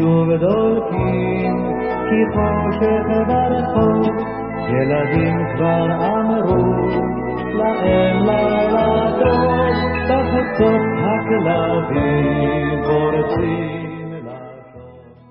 שוב דולקים, כי חושך ברחוב, ילדים כבר אמרו, להם לילה טוב, בחצות הכלבים פורצים.